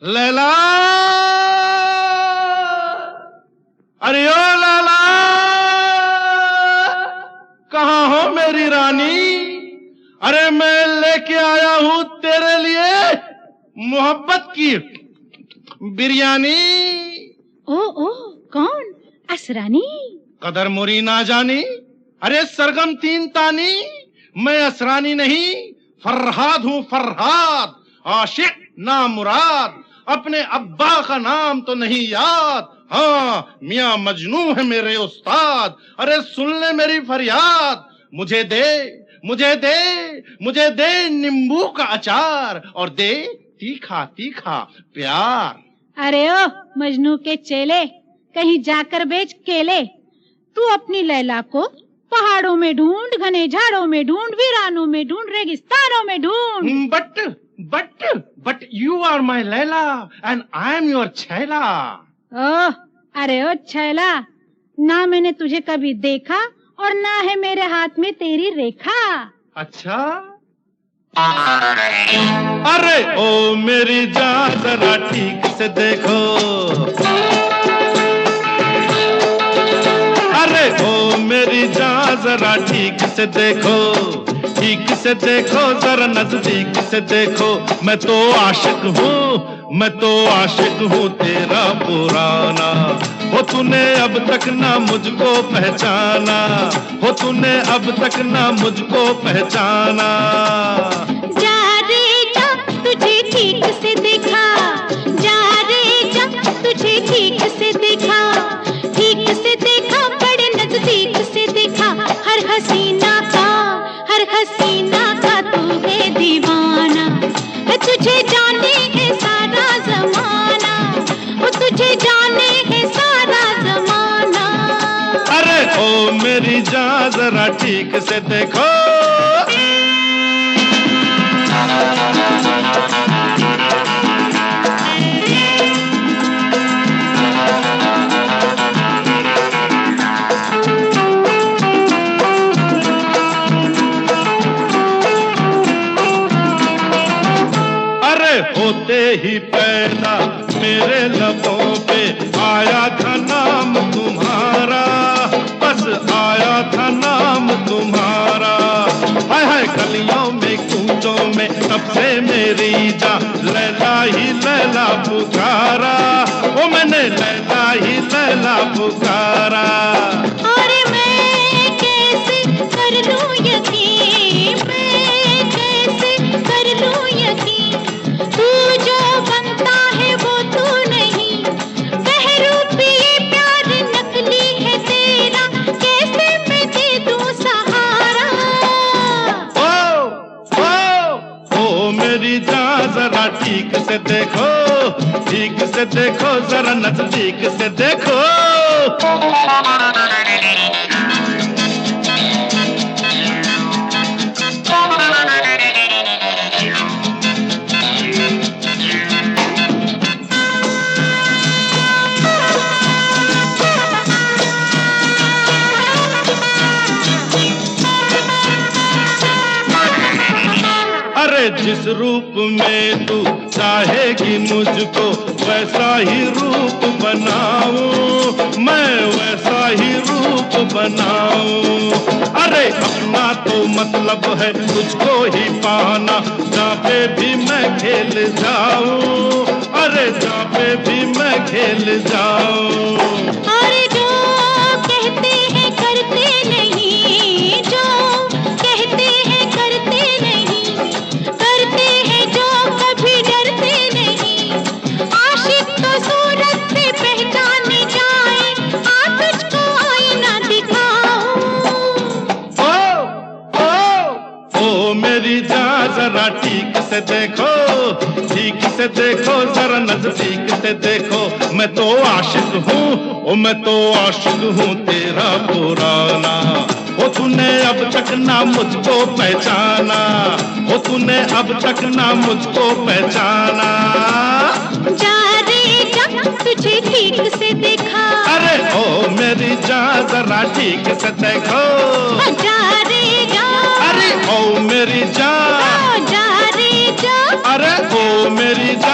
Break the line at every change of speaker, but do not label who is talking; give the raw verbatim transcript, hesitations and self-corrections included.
लैला, अरे ओ लैला, कहाँ हो मेरी रानी? अरे मैं लेके आया हूँ तेरे लिए मोहब्बत की बिरयानी।
ओ ओ कौन? असरानी?
कदर मुरी ना जानी, अरे सरगम तीन तानी, मैं असरानी नहीं फरहाद हूँ फरहाद, आशिक ना मुराद, अपने अब्बा का नाम तो नहीं याद, हाँ मियाँ मजनू है मेरे उस्ताद। अरे सुन ले मेरी फरियाद, मुझे दे मुझे दे मुझे दे नींबू का अचार और दे तीखा तीखा प्यार।
अरे ओ मजनू के चेले, कहीं जाकर बेच केले। तू अपनी लैला को पहाड़ों में ढूंढ, घने झाड़ों में ढूंढ, वीरानों में ढूंढ, रेगिस्तानों में ढूंढ।
But but but you are my Laila and I am your छैला।
ओह अरे ओ छैला, ना मैंने तुझे कभी देखा और ना है मेरे हाथ में तेरी रेखा।
अच्छा, अरे ओ मेरी जान जरा ठीक से देखो, अरे ओ मेरी जान जरा ठीक से देखो, ठीक से देखो जरा नजदीक से देखो, मैं तो आशिक हूँ मैं तो आशिक हूँ तेरा पुराना। हो तूने अब तक ना मुझको पहचाना, हो तूने अब तक ना मुझको पहचाना।
जा रे जा तुझे ठीक से देखा, जा रे जा तुझे ठीक से देखा, ठीक से देखा बड़े नजदीक से देखा, हर हसीना का हर हसीना का तू है दीवाना, तुझे जाने है सारा जमाना, वो तुझे जाने है सारा जमाना।
अरे ओ मेरी जान जरा ठीक से देखो, होते ही पैदा मेरे लबों पे आया था नाम तुम्हारा, बस आया था नाम तुम्हारा। हाय हाय गलियों में कूचों में तब से मेरी जान लैला ही लैला पुकारा, ओ मैंने लैला ही लैला पुकारा।
अरे मैं कैसे कर लूं यकीन, मैं कैसे कर लूं यकीन, तू जो बनता है वो तू नहीं, बहरूपी ये प्यार नकली है तेरा, कैसे मैं दे दूं सहारा।
ओ ओ ओ मेरी जान जरा ठीक से देखो, ठीक से देखो जरा नजदीक से देखो। जिस रूप में तू चाहेगी मुझको वैसा ही रूप बनाऊं, मैं वैसा ही रूप बनाऊं। अरे अपना तो मतलब है तुझको ही पाना, जहाँ पे भी मैं खेल जाऊं, अरे जहाँ पे भी मैं खेल जाऊं।
अरे जो कहते हैं करते नहीं, जो कहते हैं करते नहीं, करते हैं जो कभी डरते नहीं, आशिक तो सूरत से पहचाने जाए, आ तुझको आईना दिखाऊं।
ओ ओ ओ मेरी जान जरा ठीक से देखो, ठीक से देखो जरा नजदीक से देखो, मैं तो आशिक हूँ ओ मैं तो आशिक हूँ तेरा पुराना। हो तूने अब तक ना मुझको पहचाना, हो तूने अब तक ना मुझको पहचाना।
जा रे जा तुझे ठीक से देखा,
अरे ओ मेरी जान जरा ठीक से देखो,
जा रे जा,
अरे ओ मेरी जान,
जा रे जा,
अरे ओ मेरी जान।